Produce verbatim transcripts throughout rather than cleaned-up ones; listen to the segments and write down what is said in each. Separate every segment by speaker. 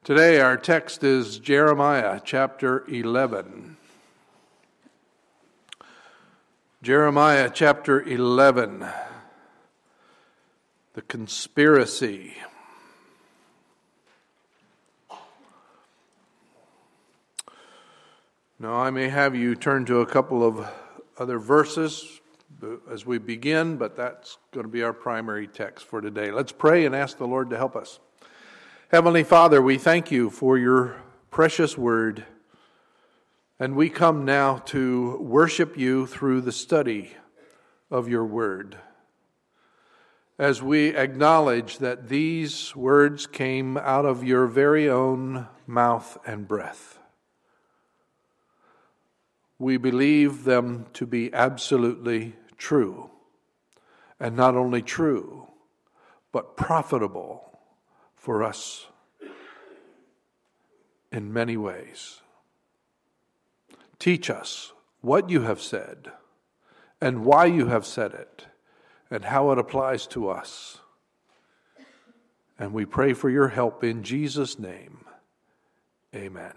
Speaker 1: Today our text is Jeremiah chapter eleven. Jeremiah chapter eleven. The conspiracy. Now I may have you turn to a couple of other verses as we begin, but that's going to be our primary text for today. Let's pray and ask the Lord to help us. Heavenly Father, we thank you for your precious word, and we come now to worship you through the study of your word. As we acknowledge that these words came out of your very own mouth and breath, we believe them to be absolutely true, and not only true, but profitable for us in many ways. Teach us what you have said and why you have said it and how it applies to us. And we pray for your help in Jesus' name. Amen.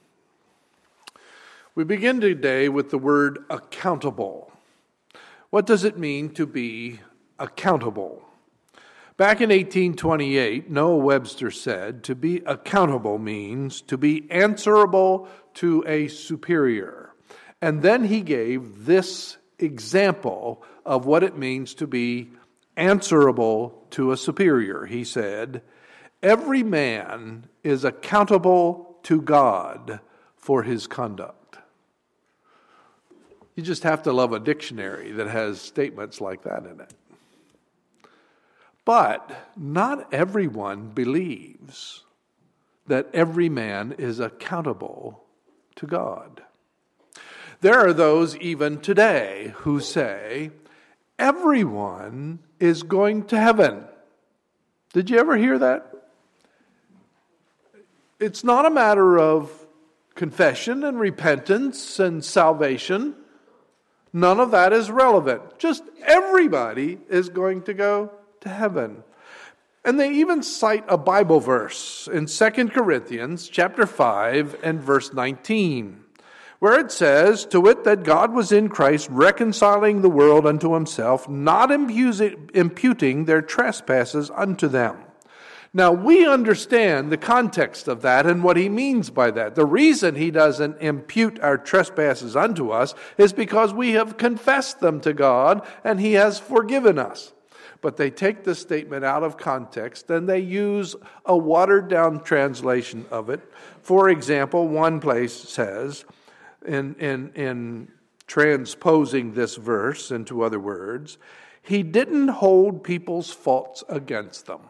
Speaker 1: We begin today with the word accountable. What does it mean to be accountable? Back in eighteen twenty-eight, Noah Webster said, to be accountable means to be answerable to a superior. And then he gave this example of what it means to be answerable to a superior. He said, every man is accountable to God for his conduct. You just have to love a dictionary that has statements like that in it. But not everyone believes that every man is accountable to God. There are those even today who say everyone is going to heaven. Did you ever hear that? It's not a matter of confession and repentance and salvation. None of that is relevant. Just everybody is going to go to heaven. And they even cite a Bible verse in Second Corinthians chapter five and verse nineteen, where it says, to wit, that God was in Christ reconciling the world unto himself, not imputing their trespasses unto them. Now, we understand the context of that and what he means by that. The reason he doesn't impute our trespasses unto us is because we have confessed them to God and he has forgiven us. But they take the statement out of context and they use a watered-down translation of it. For example, one place says, in, in, in transposing this verse into other words, he didn't hold people's faults against them.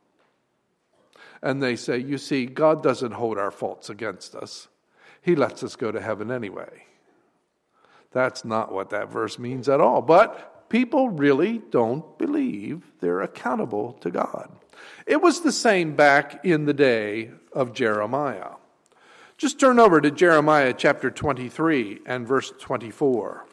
Speaker 1: And they say, you see, God doesn't hold our faults against us. He lets us go to heaven anyway. That's not what that verse means at all. But people really don't believe they're accountable to God. It was the same back in the day of Jeremiah. Just turn over to Jeremiah chapter twenty-three and verse twenty-four.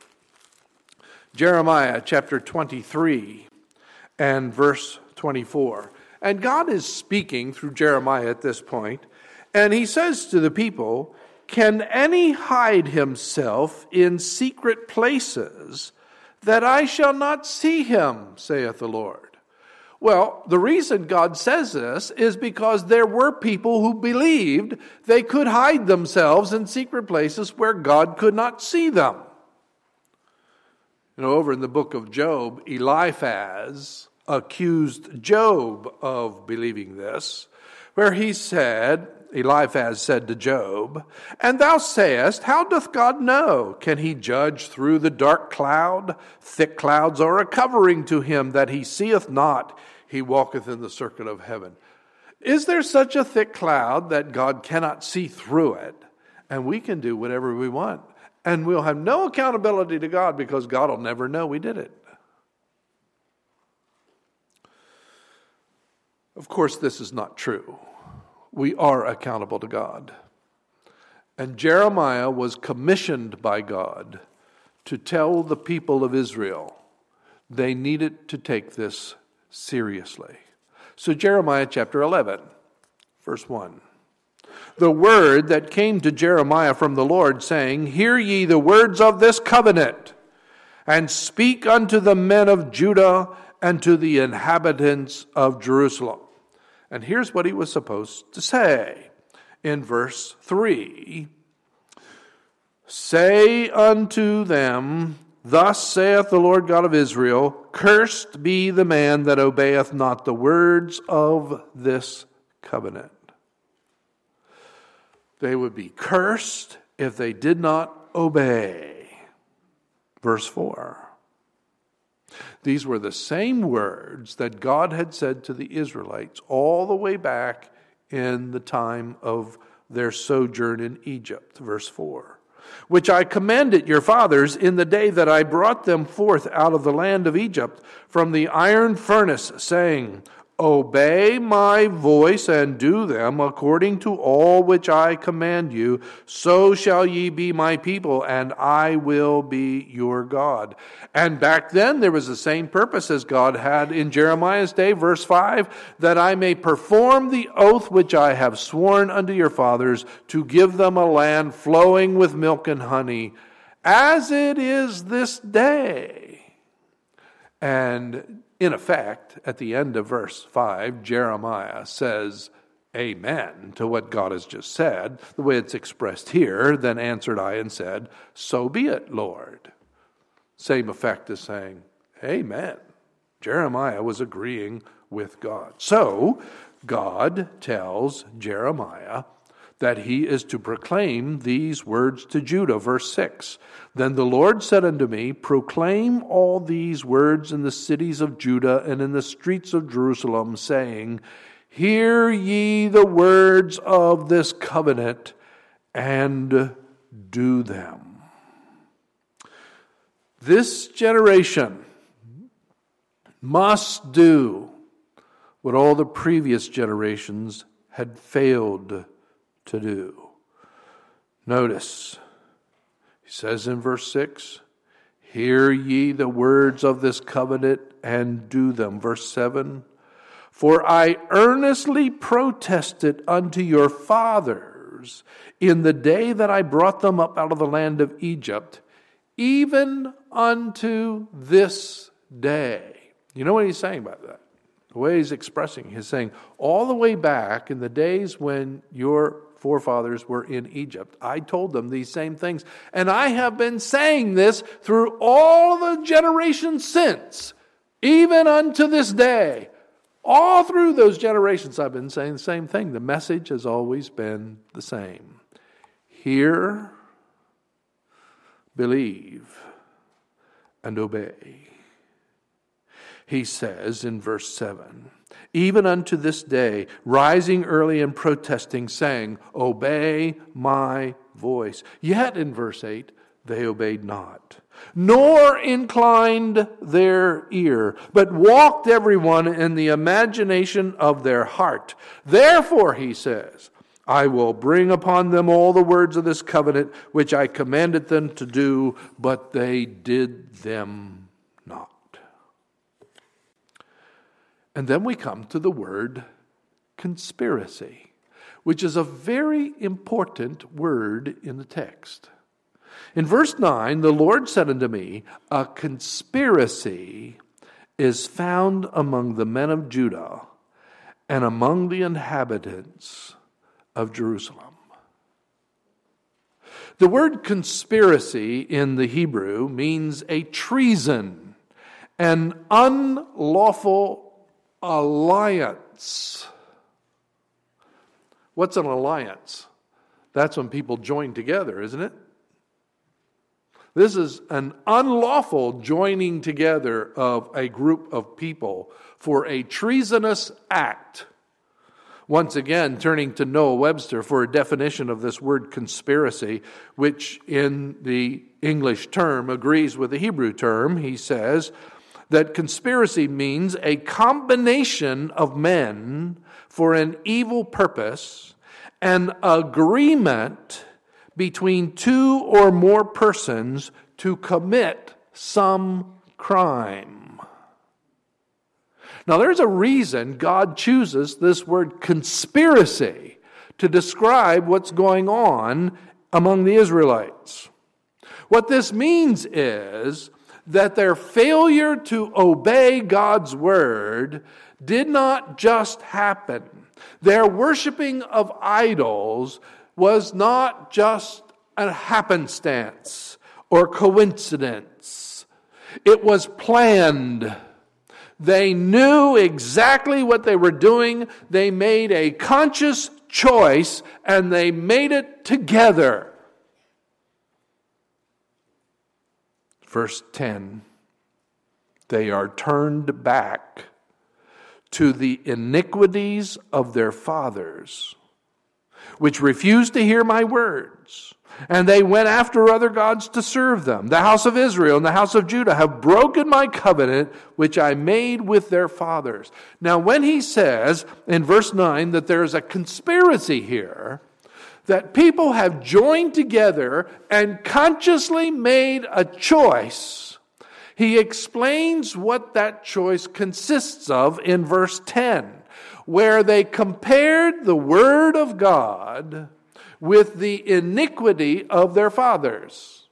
Speaker 1: Jeremiah chapter twenty-three and verse twenty-four. And God is speaking through Jeremiah at this point, and he says to the people, can any hide himself in secret places, that I shall not see him, saith the Lord? Well, the reason God says this is because there were people who believed they could hide themselves in secret places where God could not see them. You know, over in the book of Job, Eliphaz accused Job of believing this, where he said, Eliphaz said to Job, and thou sayest, how doth God know? Can he judge through the dark cloud? Thick clouds are a covering to him that he seeth not. He walketh in the circuit of heaven. Is there such a thick cloud that God cannot see through it? And we can do whatever we want. And we'll have no accountability to God because God will never know we did it. Of course, this is not true. We are accountable to God. And Jeremiah was commissioned by God to tell the people of Israel they needed to take this seriously. So Jeremiah chapter eleven, verse one. the word that came to Jeremiah from the Lord, saying, Hear ye the words of this covenant, and speak unto the men of Judah and to the inhabitants of Jerusalem. And here's what he was supposed to say in verse three. Say unto them, Thus saith the Lord God of Israel, Cursed be the man that obeyeth not the words of this covenant. They would be cursed if they did not obey. Verse four. These were the same words that God had said to the Israelites all the way back in the time of their sojourn in Egypt. Verse four. Which I commanded your fathers in the day that I brought them forth out of the land of Egypt from the iron furnace, saying, Obey my voice and do them according to all which I command you. So shall ye be my people, and I will be your God. And back then there was the same purpose as God had in Jeremiah's day, verse five, that I may perform the oath which I have sworn unto your fathers, to give them a land flowing with milk and honey, as it is this day. And in effect, at the end of verse five, Jeremiah says amen to what God has just said, the way it's expressed here. Then answered I and said, So be it, Lord. Same effect as saying amen. Jeremiah was agreeing with God. So God tells Jeremiah that he is to proclaim these words to Judah. Verse six, Then the Lord said unto me, Proclaim all these words in the cities of Judah and in the streets of Jerusalem, saying, Hear ye the words of this covenant, and do them. This generation must do what all the previous generations had failed to do. Notice, he says in verse six, Hear ye the words of this covenant and do them. Verse seven, For I earnestly protested unto your fathers in the day that I brought them up out of the land of Egypt, even unto this day. You know what he's saying about that? The way he's expressing, he's saying, all the way back in the days when your forefathers were in Egypt, I told them these same things. And I have been saying this through all the generations since, even unto this day. All through those generations, I've been saying the same thing. The message has always been the same. Hear, believe, and obey. He says in verse seven, Even unto this day, rising early and protesting, saying, Obey my voice. Yet in verse eight, they obeyed not, nor inclined their ear, but walked everyone in the imagination of their heart. Therefore, he says, I will bring upon them all the words of this covenant, which I commanded them to do, but they did them not. And then we come to the word conspiracy, which is a very important word in the text. In verse nine, the Lord said unto me, A conspiracy is found among the men of Judah and among the inhabitants of Jerusalem. The word conspiracy in the Hebrew means a treason, an unlawful alliance. What's an alliance? That's when people join together, isn't it? This is an unlawful joining together of a group of people for a treasonous act. Once again, turning to Noah Webster for a definition of this word conspiracy, which in the English term agrees with the Hebrew term, he says that conspiracy means a combination of men for an evil purpose, an agreement between two or more persons to commit some crime. Now, there's a reason God chooses this word conspiracy to describe what's going on among the Israelites. What this means is that their failure to obey God's word did not just happen. Their worshiping of idols was not just a happenstance or coincidence. It was planned. They knew exactly what they were doing. They made a conscious choice, and they made it together. Verse ten, they are turned back to the iniquities of their fathers, which refused to hear my words. And they went after other gods to serve them. The house of Israel and the house of Judah have broken my covenant, which I made with their fathers. Now, when he says in verse nine that there is a conspiracy here, that people have joined together and consciously made a choice, he explains what that choice consists of in verse ten, where they compared the word of God with the iniquity of their fathers.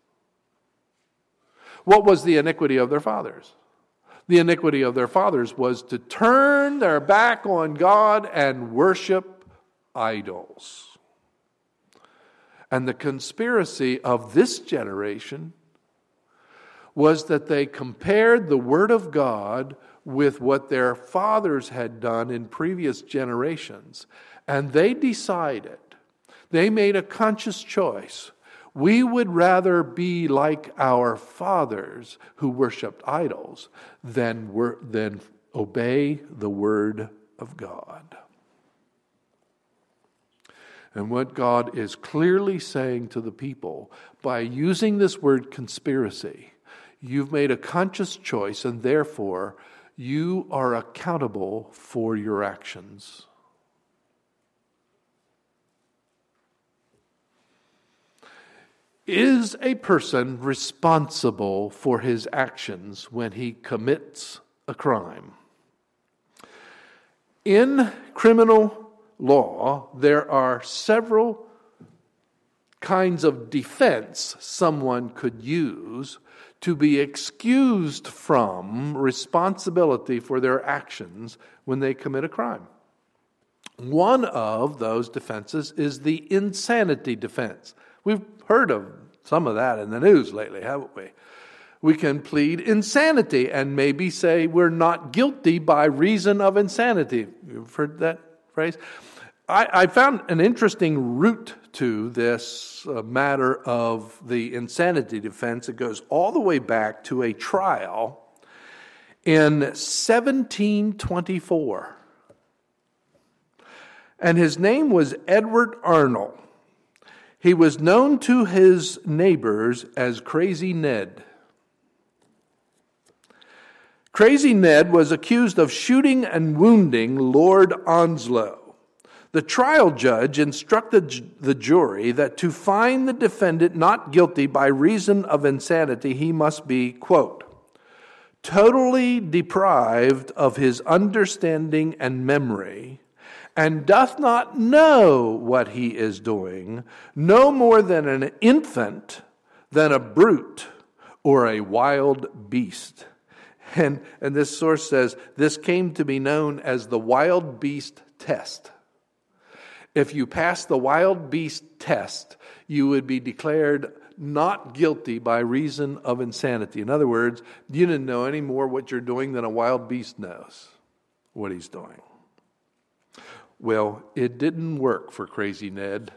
Speaker 1: What was the iniquity of their fathers? The iniquity of their fathers was to turn their back on God and worship idols. And the conspiracy of this generation was that they compared the word of God with what their fathers had done in previous generations. And they decided, they made a conscious choice. We would rather be like our fathers who worshipped idols than, wor- than obey the word of God. And what God is clearly saying to the people, by using this word conspiracy, you've made a conscious choice, and therefore you are accountable for your actions. Is a person responsible for his actions when he commits a crime? In criminal law, there are several kinds of defense someone could use to be excused from responsibility for their actions when they commit a crime. One of those defenses is the insanity defense. We've heard of some of that in the news lately, haven't we? We can plead insanity and maybe say we're not guilty by reason of insanity. You've heard that phrase? I, I found an interesting root to this uh, matter of the insanity defense. It goes all the way back to a trial in seventeen twenty-four. And his name was Edward Arnold. He was known to his neighbors as Crazy Ned. Crazy Ned was accused of shooting and wounding Lord Onslow. The trial judge instructed the jury that to find the defendant not guilty by reason of insanity, he must be, quote, totally deprived of his understanding and memory, and doth not know what he is doing, no more than an infant, than a brute, or a wild beast. And, and this source says, this came to be known as the wild beast test. If you pass the wild beast test, you would be declared not guilty by reason of insanity. In other words, you didn't know any more what you're doing than a wild beast knows what he's doing. Well, it didn't work for Crazy Ned.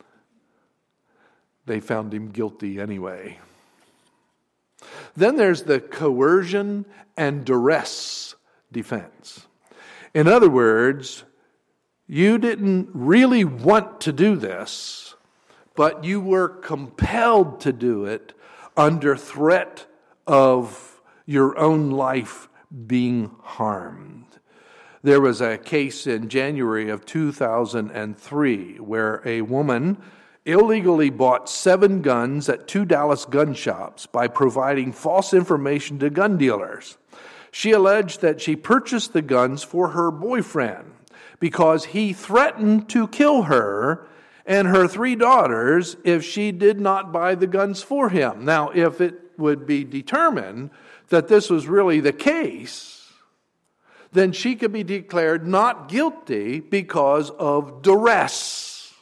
Speaker 1: They found him guilty anyway. Then there's the coercion and duress defense. In other words, you didn't really want to do this, but you were compelled to do it under threat of your own life being harmed. There was a case in January of two thousand three where a woman illegally bought seven guns at two Dallas gun shops by providing false information to gun dealers. She alleged that she purchased the guns for her boyfriend because he threatened to kill her and her three daughters if she did not buy the guns for him. Now, if it would be determined that this was really the case, then she could be declared not guilty because of duress.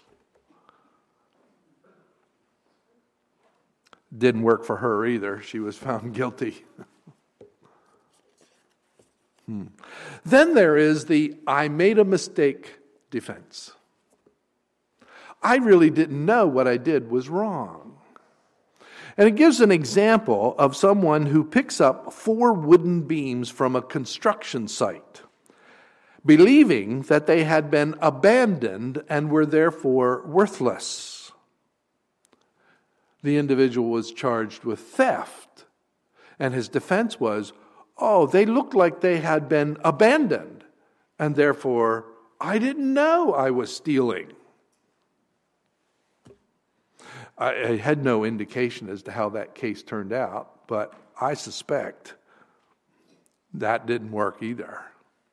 Speaker 1: Didn't work for her either. She was found guilty. hmm. Then there is the I made a mistake defense. I really didn't know what I did was wrong. And it gives an example of someone who picks up four wooden beams from a construction site, believing that they had been abandoned and were therefore worthless. The individual was charged with theft, and his defense was, oh, they looked like they had been abandoned, and therefore I didn't know I was stealing. I had no indication as to how that case turned out, but I suspect that didn't work either.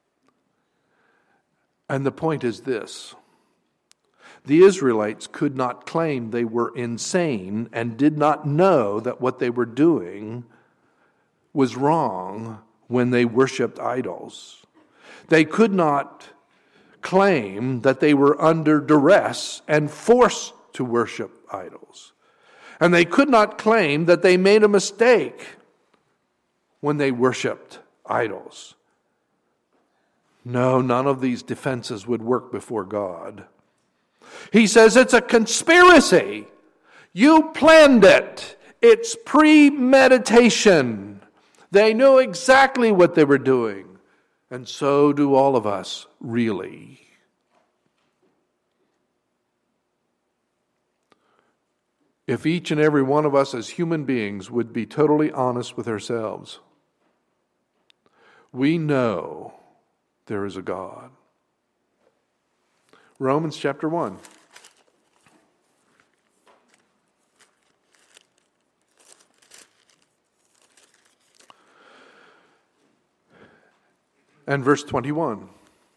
Speaker 1: And the point is this: the Israelites could not claim they were insane and did not know that what they were doing was wrong when they worshiped idols. They could not claim that they were under duress and forced to worship idols. And they could not claim that they made a mistake when they worshiped idols. No, none of these defenses would work before God. He says it's a conspiracy. You planned it. It's premeditation. They knew exactly what they were doing. And so do all of us, really. If each and every one of us as human beings would be totally honest with ourselves, we know there is a God. Romans chapter one. And verse twenty-one.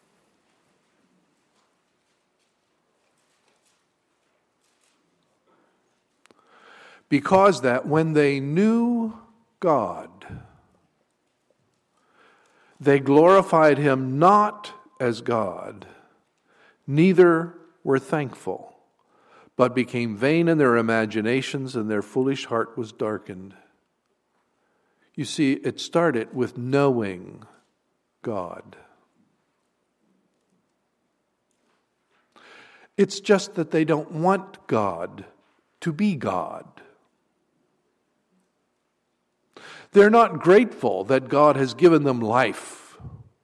Speaker 1: Because that when they knew God, they glorified him not as God, neither were thankful, but became vain in their imaginations, and their foolish heart was darkened. You see, it started with knowing God. It's just that they don't want God to be God. They're not grateful that God has given them life.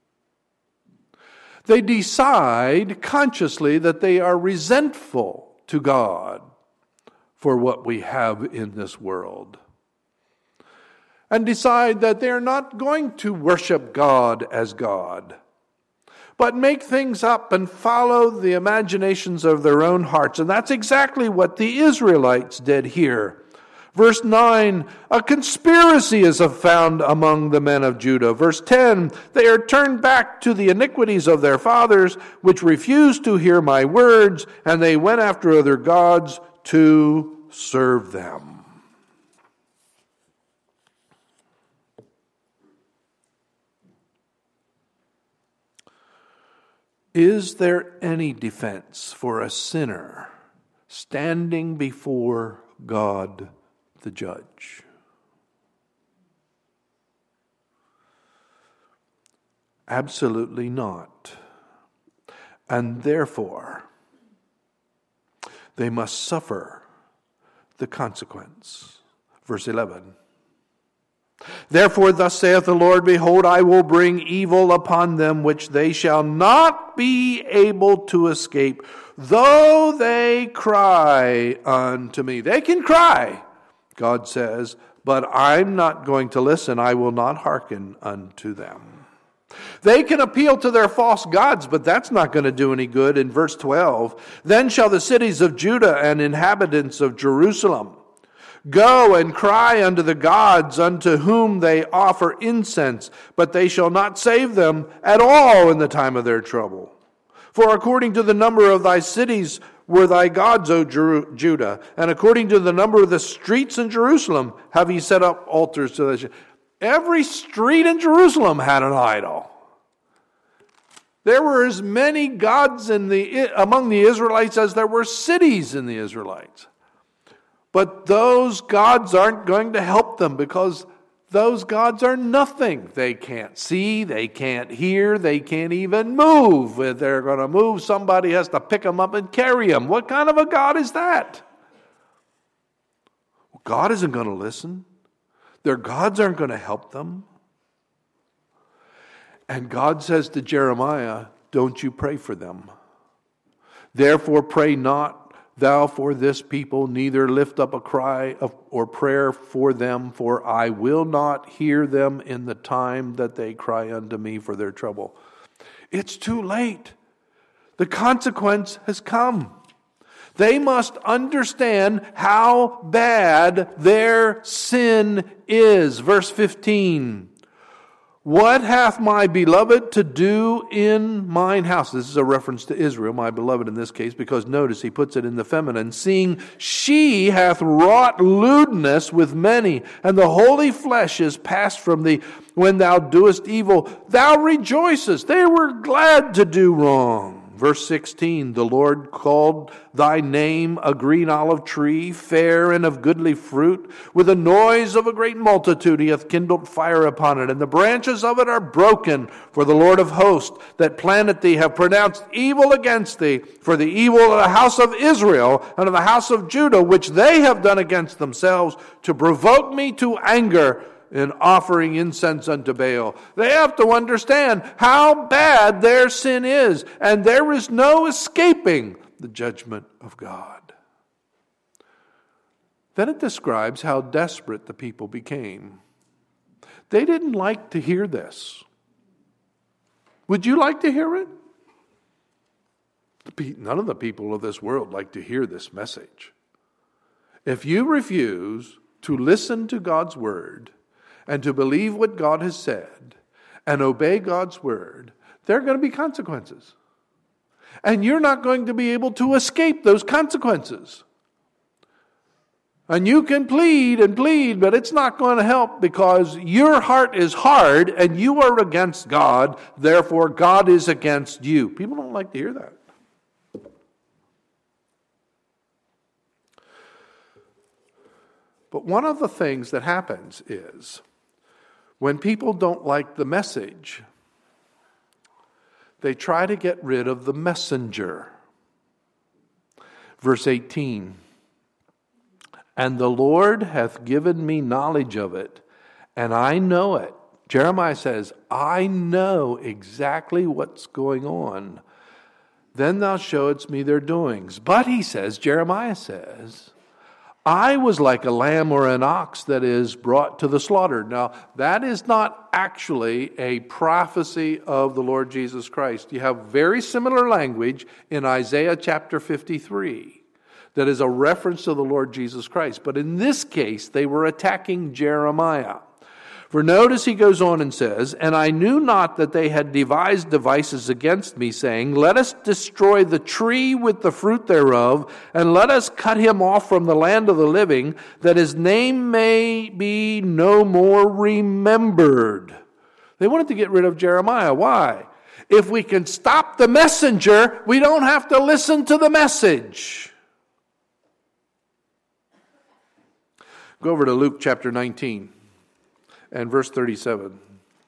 Speaker 1: They decide consciously that they are resentful to God for what we have in this world. And decide that they're not going to worship God as God, but make things up and follow the imaginations of their own hearts. And that's exactly what the Israelites did here. Verse nine, a conspiracy is found among the men of Judah. Verse ten, they are turned back to the iniquities of their fathers, which refused to hear my words, and they went after other gods to serve them. Is there any defense for a sinner standing before God the judge? Absolutely not. And therefore, they must suffer the consequence. Verse eleven. Therefore, thus saith the Lord, behold, I will bring evil upon them, which they shall not be able to escape, though they cry unto me. They can cry, God says, but I'm not going to listen. I will not hearken unto them. They can appeal to their false gods, but that's not going to do any good. In verse twelve, then shall the cities of Judah and inhabitants of Jerusalem go and cry unto the gods unto whom they offer incense, but they shall not save them at all in the time of their trouble. For according to the number of thy cities were thy gods, O Jeru- Judah, and according to the number of the streets in Jerusalem have ye set up altars to the. Every street in Jerusalem had an idol. There were as many gods in the among the Israelites as there were cities in the Israelites. But those gods aren't going to help them because those gods are nothing. They can't see, they can't hear, they can't even move. If they're going to move, somebody has to pick them up and carry them. What kind of a God is that? Well, God isn't going to listen. Their gods aren't going to help them. And God says to Jeremiah, don't you pray for them. Therefore pray not thou for this people, neither lift up a cry of, or prayer for them, for I will not hear them in the time that they cry unto me for their trouble. It's too late. The consequence has come. They must understand how bad their sin is. Verse fifteen. What hath my beloved to do in mine house? This is a reference to Israel, my beloved in this case, because notice he puts it in the feminine. Seeing she hath wrought lewdness with many, and the holy flesh is passed from thee. When thou doest evil, thou rejoicest. They were glad to do wrong. Verse sixteen, the Lord called thy name a green olive tree, fair and of goodly fruit. With the noise of a great multitude he hath kindled fire upon it, and the branches of it are broken. For the Lord of hosts that planted thee have pronounced evil against thee, for the evil of the house of Israel and of the house of Judah, which they have done against themselves, to provoke me to anger in offering incense unto Baal. They have to understand how bad their sin is, and there is no escaping the judgment of God. Then it describes how desperate the people became. They didn't like to hear this. Would you like to hear it? None of the people of this world like to hear this message. If you refuse to listen to God's word, and to believe what God has said, and obey God's word, there are going to be consequences. And you're not going to be able to escape those consequences. And you can plead and plead, but it's not going to help because your heart is hard and you are against God, therefore God is against you. People don't like to hear that. But one of the things that happens is, when people don't like the message, they try to get rid of the messenger. Verse eighteen. And the Lord hath given me knowledge of it, and I know it. Jeremiah says, I know exactly what's going on. Then thou showedst me their doings. But he says, Jeremiah says, I was like a lamb or an ox that is brought to the slaughter. Now, that is not actually a prophecy of the Lord Jesus Christ. You have very similar language in Isaiah chapter fifty-three that is a reference to the Lord Jesus Christ. But in this case, they were attacking Jeremiah. For notice he goes on and says, And I knew not that they had devised devices against me, saying, Let us destroy the tree with the fruit thereof, and let us cut him off from the land of the living, that his name may be no more remembered. They wanted to get rid of Jeremiah. Why? If we can stop the messenger, we don't have to listen to the message. Go over to Luke chapter nineteen. And verse thirty-seven.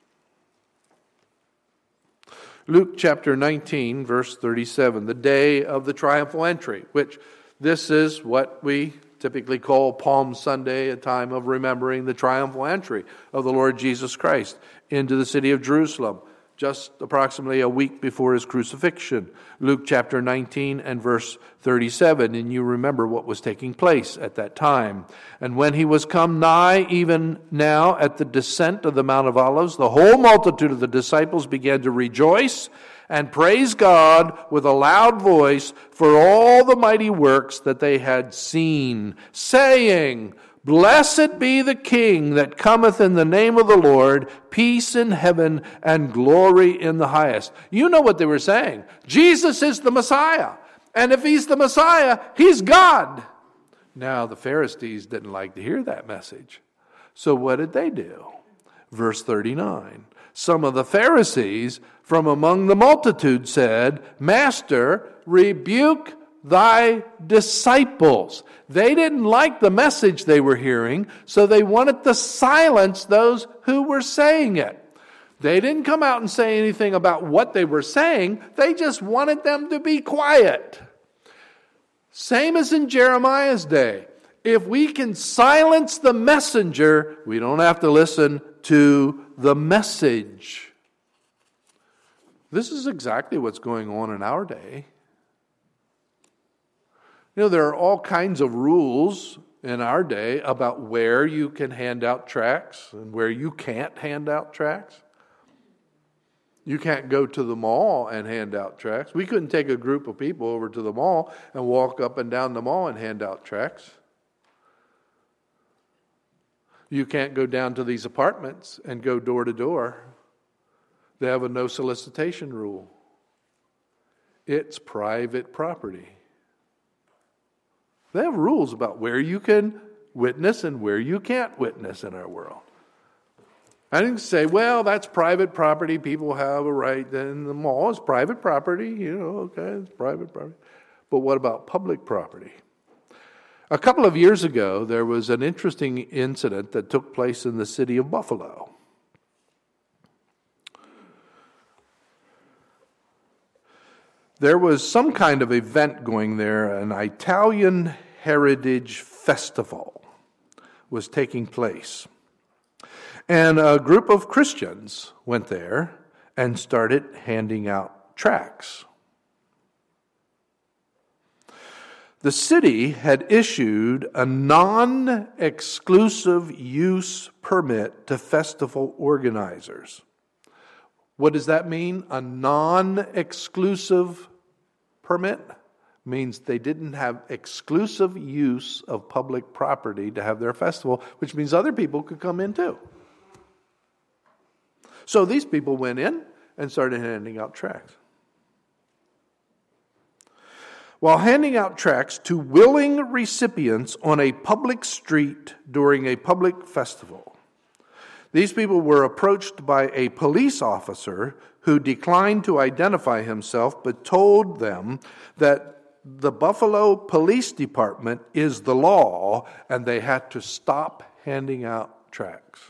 Speaker 1: Luke chapter nineteen, verse thirty-seven. The day of the triumphal entry, which this is what we typically call Palm Sunday, a time of remembering the triumphal entry of the Lord Jesus Christ into the city of Jerusalem, just approximately a week before his crucifixion. Luke chapter nineteen and verse thirty-seven. And you remember what was taking place at that time. And when he was come nigh, even now at the descent of the Mount of Olives, the whole multitude of the disciples began to rejoice and praise God with a loud voice for all the mighty works that they had seen, saying, Blessed be the King that cometh in the name of the Lord, peace in heaven and glory in the highest. You know what they were saying. Jesus is the Messiah. And if he's the Messiah, he's God. Now, the Pharisees didn't like to hear that message. So what did they do? Verse thirty-nine. Some of the Pharisees from among the multitude said, Master, rebuke thy disciples. They didn't like the message they were hearing, so they wanted to silence those who were saying it. They didn't come out and say anything about what they were saying. They just wanted them to be quiet. Same as in Jeremiah's day. If we can silence the messenger, we don't have to listen to the message. This is exactly what's going on in our day. You know, there are all kinds of rules in our day about where you can hand out tracts and where you can't hand out tracts. You can't go to the mall and hand out tracts. We couldn't take a group of people over to the mall and walk up and down the mall and hand out tracts. You can't go down to these apartments and go door to door. They have a no solicitation rule. It's private property. They have rules about where you can witness and where you can't witness in our world. I didn't say, well, that's private property. People have a right. Then the mall is private property. You know, okay, it's private property. But what about public property? A couple of years ago, there was an interesting incident that took place in the city of Buffalo. There was some kind of event going there, an Italian Heritage Festival was taking place. And a group of Christians went there and started handing out tracts. The city had issued a non-exclusive use permit to festival organizers. What does that mean? A non-exclusive permit means they didn't have exclusive use of public property to have their festival, which means other people could come in too. So these people went in and started handing out tracts. While handing out tracts to willing recipients on a public street during a public festival, these people were approached by a police officer who declined to identify himself but told them that the Buffalo Police Department is the law and they had to stop handing out tracts.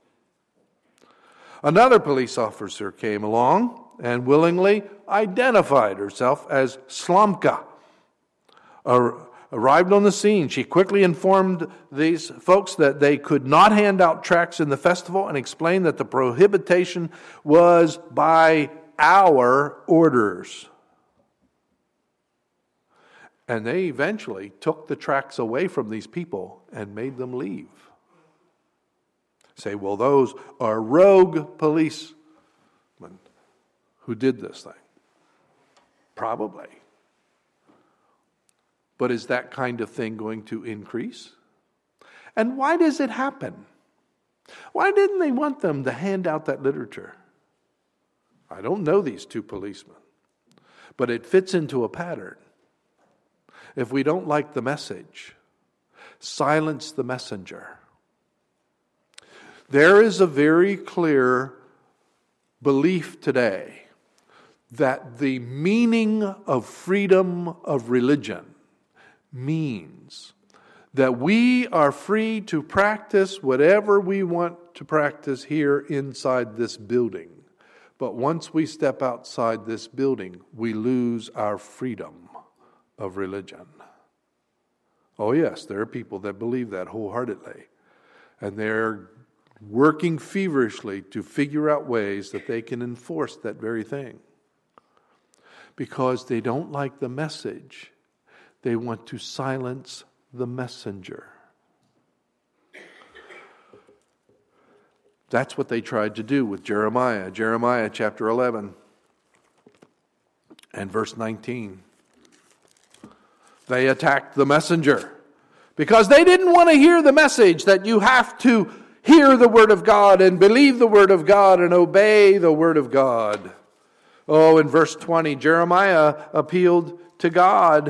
Speaker 1: Another police officer came along and willingly identified herself as Slomka. Arrived on the scene, she quickly informed these folks that they could not hand out tracts in the festival and explained that the prohibition was by our orders. And they eventually took the tracts away from these people and made them leave. Say, well, those are rogue policemen who did this thing. Probably. But is that kind of thing going to increase? And why does it happen? Why didn't they want them to hand out that literature? I don't know these two policemen, but it fits into a pattern. If we don't like the message, silence the messenger. There is a very clear belief today that the meaning of freedom of religion means that we are free to practice whatever we want to practice here inside this building. But once we step outside this building, we lose our freedom of religion. Oh yes, there are people that believe that wholeheartedly. And they're working feverishly to figure out ways that they can enforce that very thing. Because they don't like the message. They want to silence the messenger. That's what they tried to do with Jeremiah. Jeremiah chapter eleven and verse nineteen. They attacked the messenger. Because they didn't want to hear the message that you have to hear the Word of God and believe the Word of God and obey the Word of God. Oh, in verse twenty, Jeremiah appealed to God.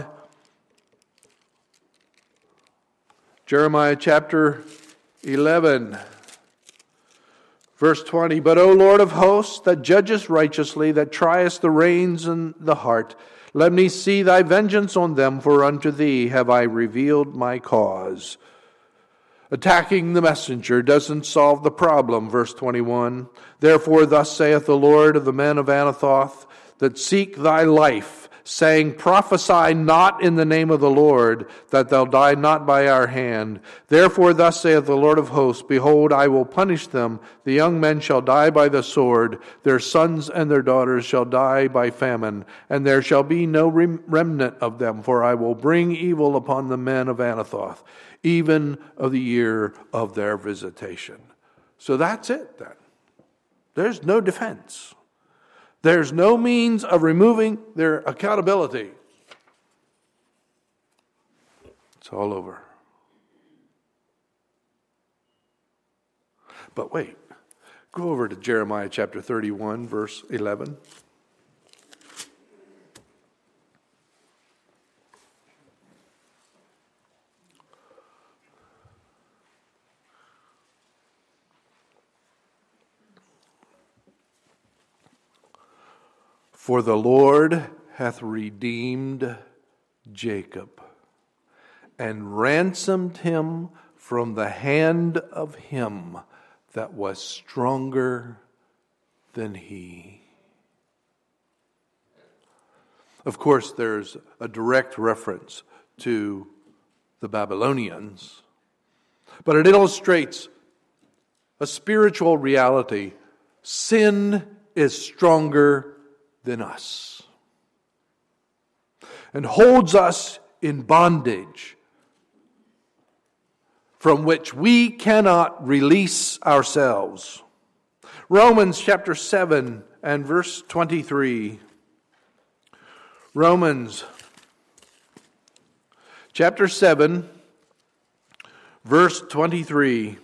Speaker 1: Jeremiah chapter eleven, verse twenty. But, O Lord of hosts, that judgest righteously, that triest the reins and the heart, let me see thy vengeance on them, for unto thee have I revealed my cause. Attacking the messenger doesn't solve the problem, verse twenty-one. Therefore thus saith the Lord of the men of Anathoth, that seek thy life, saying, prophesy not in the name of the Lord, that thou die not by our hand. Therefore thus saith the Lord of hosts, behold, I will punish them. The young men shall die by the sword, their sons and their daughters shall die by famine, and there shall be no remnant of them, for I will bring evil upon the men of Anathoth, even of the year of their visitation. So that's it then. There's no defense. There's no means of removing their accountability. It's all over. But wait, go over to Jeremiah chapter thirty-one, verse eleven. For the Lord hath redeemed Jacob, and ransomed him from the hand of him that was stronger than he. Of course, there's a direct reference to the Babylonians, but it illustrates a spiritual reality. Sin is stronger than us, and holds us in bondage from which we cannot release ourselves. Romans chapter seven and verse twenty-three. Romans chapter seven, verse twenty-three.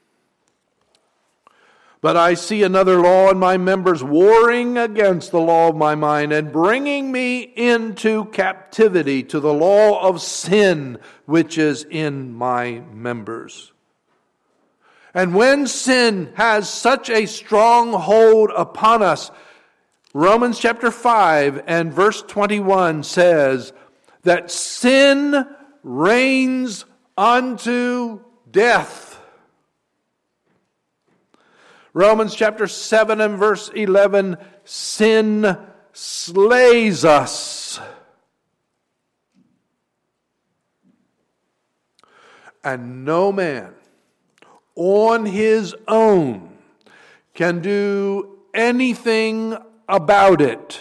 Speaker 1: But I see another law in my members, warring against the law of my mind, and bringing me into captivity to the law of sin which is in my members. And when sin has such a strong hold upon us, Romans chapter five and verse twenty-one says that sin reigns unto death. Romans chapter seven and verse eleven, sin slays us. And no man on his own can do anything about it.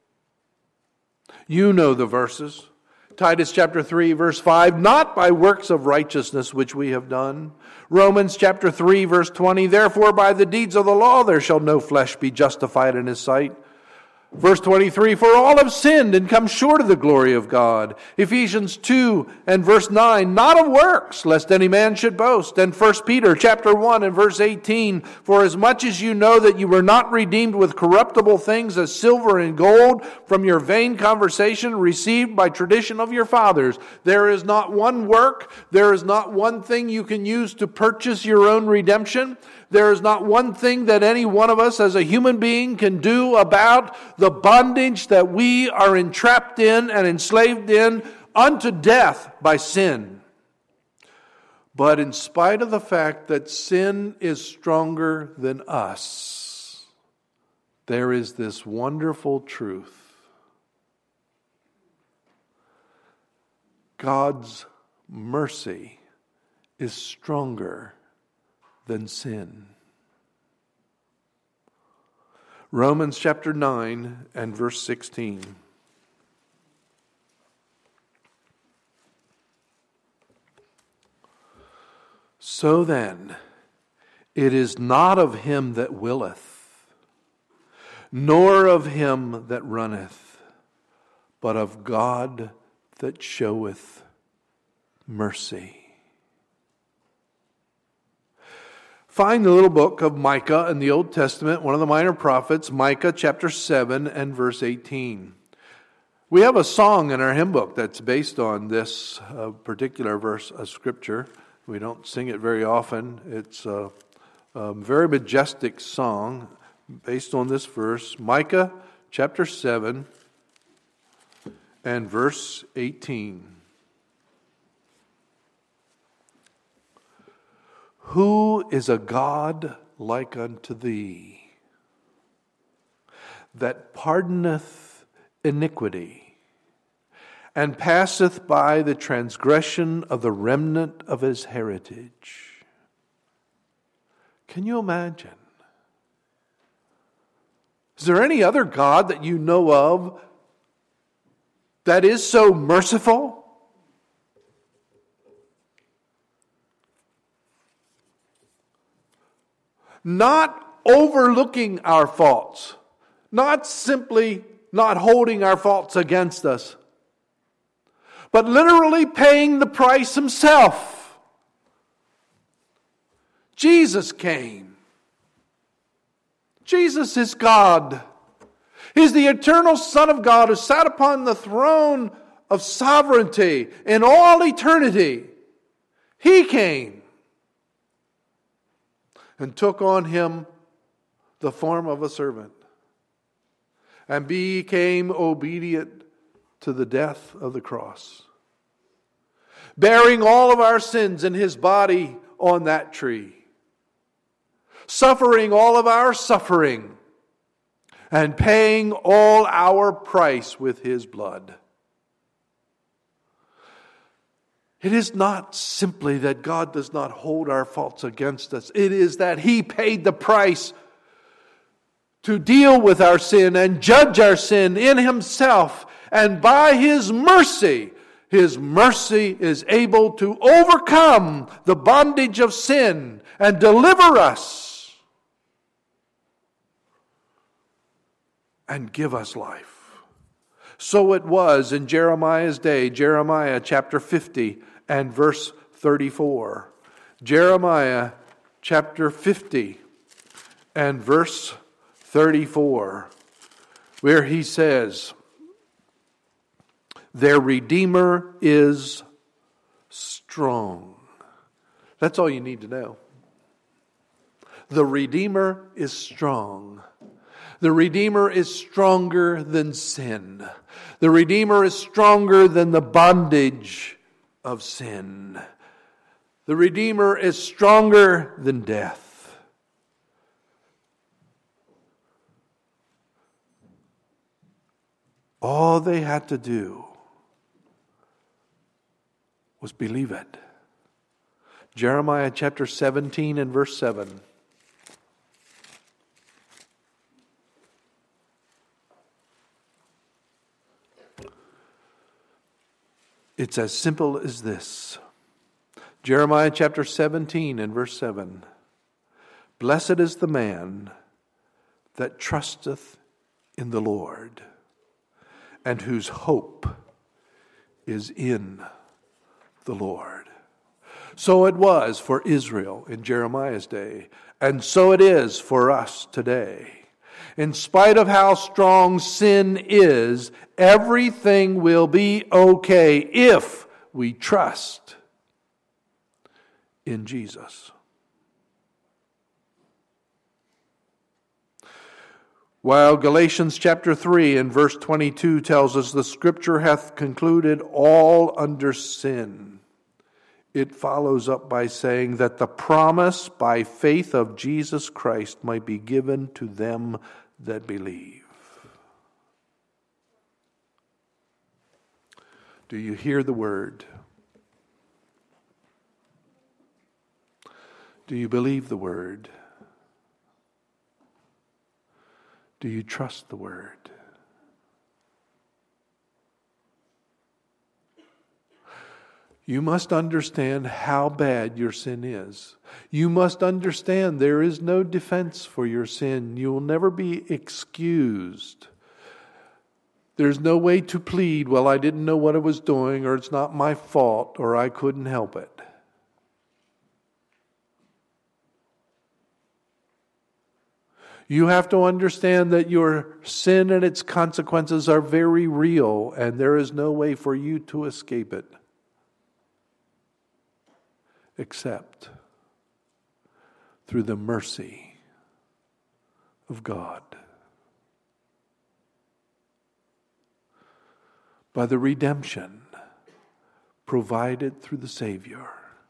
Speaker 1: You know the verses. Titus chapter three, verse five, not by works of righteousness which we have done. Romans chapter three, verse twenty, therefore by the deeds of the law there shall no flesh be justified in his sight. Verse twenty-three, for all have sinned and come short of the glory of God. Ephesians two and verse nine, not of works, lest any man should boast. And First Peter chapter one and verse eighteen, for as much as you know that you were not redeemed with corruptible things as silver and gold from your vain conversation received by tradition of your fathers. There is not one work, there is not one thing you can use to purchase your own redemption. There is not one thing that any one of us as a human being can do about the bondage that we are entrapped in and enslaved in unto death by sin. But in spite of the fact that sin is stronger than us, there is this wonderful truth. God's mercy is stronger than sin. Romans chapter nine and verse sixteen. So then, it is not of him that willeth, nor of him that runneth, but of God that showeth mercy. find the little book of Micah in the Old Testament, one of the minor prophets, Micah chapter seven and verse eighteen. We have a song in our hymn book that's based on this uh, particular verse of Scripture. We don't sing it very often. It's a, a very majestic song based on this verse, Micah chapter seven and verse eighteen. Who is a God like unto thee, that pardoneth iniquity, and passeth by the transgression of the remnant of his heritage? Can you imagine? Is there any other God that you know of that is so merciful? Not overlooking our faults, not simply not holding our faults against us, but literally paying the price himself. Jesus came. Jesus is God. He's the eternal Son of God who sat upon the throne of sovereignty in all eternity. He came and took on him the form of a servant, and became obedient to the death of the cross, bearing all of our sins in his body on that tree, suffering all of our suffering, and paying all our price with his blood. It is not simply that God does not hold our faults against us. It is that he paid the price to deal with our sin and judge our sin in himself. And by his mercy, his mercy is able to overcome the bondage of sin and deliver us and give us life. So it was in Jeremiah's day, Jeremiah chapter fifty and verse thirty-four. Jeremiah chapter fifty and verse thirty-four, where he says, their Redeemer is strong. That's all you need to know. The Redeemer is strong. The Redeemer is stronger than sin. The Redeemer is stronger than the bondage of sin. The Redeemer is stronger than death. All they had to do was believe it. Jeremiah chapter seventeen and verse seven. It's as simple as this. Jeremiah chapter seventeen and verse seven. Blessed is the man that trusteth in the Lord, and whose hope is in the Lord. So it was for Israel in Jeremiah's day, and so it is for us today. In spite of how strong sin is, everything will be okay if we trust in Jesus. While Galatians chapter three and verse twenty-two tells us the Scripture hath concluded all under sin, it follows up by saying that the promise by faith of Jesus Christ might be given to them that believe. Do you hear the word? Do you believe the word? Do you trust the word? You must understand how bad your sin is. You must understand there is no defense for your sin. You will never be excused. There's no way to plead, well, I didn't know what I was doing, or it's not my fault, or I couldn't help it. You have to understand that your sin and its consequences are very real, and there is no way for you to escape it except through the mercy of God. By the redemption provided through the Savior.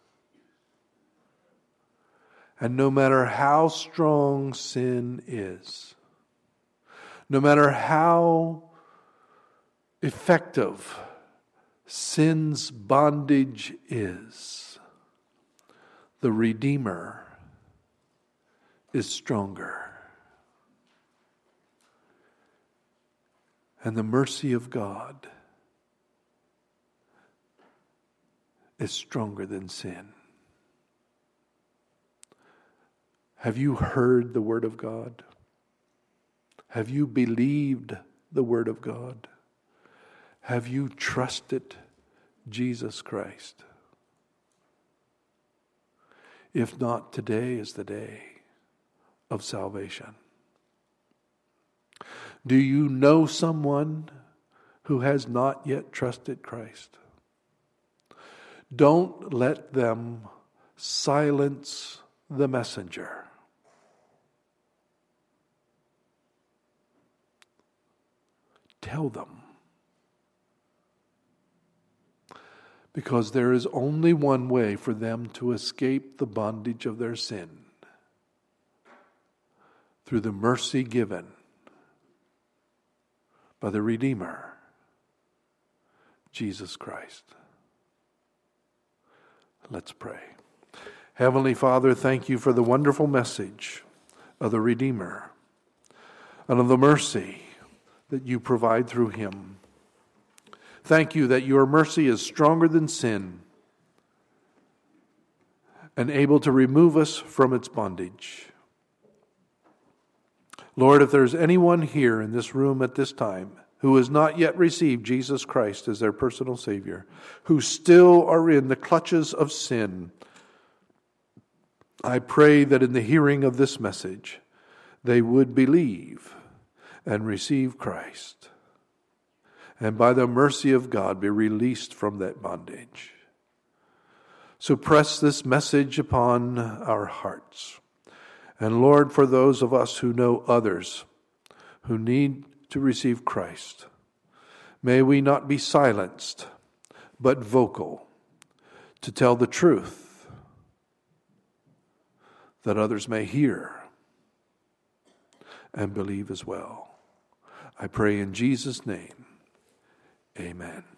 Speaker 1: And no matter how strong sin is, no matter how effective sin's bondage is, the Redeemer is stronger. And the mercy of God is stronger than sin. Have you heard the Word of God? Have you believed the Word of God? Have you trusted Jesus Christ? If not, today is the day of salvation. Do you know someone who has not yet trusted Christ? Don't let them silence the messenger. Tell them. Because there is only one way for them to escape the bondage of their sin. Through the mercy given by the Redeemer, Jesus Christ. Let's pray. Heavenly Father, thank you for the wonderful message of the Redeemer and of the mercy that you provide through him. Thank you that your mercy is stronger than sin and able to remove us from its bondage. Lord, if there's anyone here in this room at this time who has not yet received Jesus Christ as their personal Savior, who still are in the clutches of sin, I pray that in the hearing of this message, they would believe and receive Christ, and by the mercy of God be released from that bondage. So press this message upon our hearts. And Lord, for those of us who know others who need to receive Christ, may we not be silenced, but vocal to tell the truth that others may hear and believe as well. I pray in Jesus' name, amen.